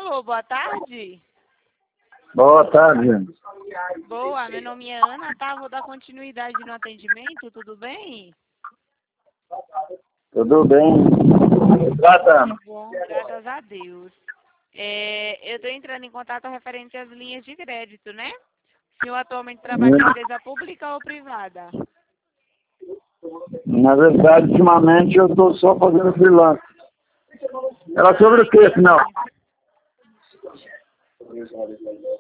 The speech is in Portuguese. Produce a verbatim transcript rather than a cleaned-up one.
Alô, boa tarde. Boa tarde. Boa, meu nome é Ana, tá? Vou dar continuidade no atendimento, tudo bem? Tudo bem? Tratando. Bom, graças a Deus. É, eu estou entrando em contato referente às linhas de crédito, né? O senhor atualmente trabalha em empresa pública ou privada? Na verdade, ultimamente eu estou só fazendo freelance. Era sobre o que, afinal?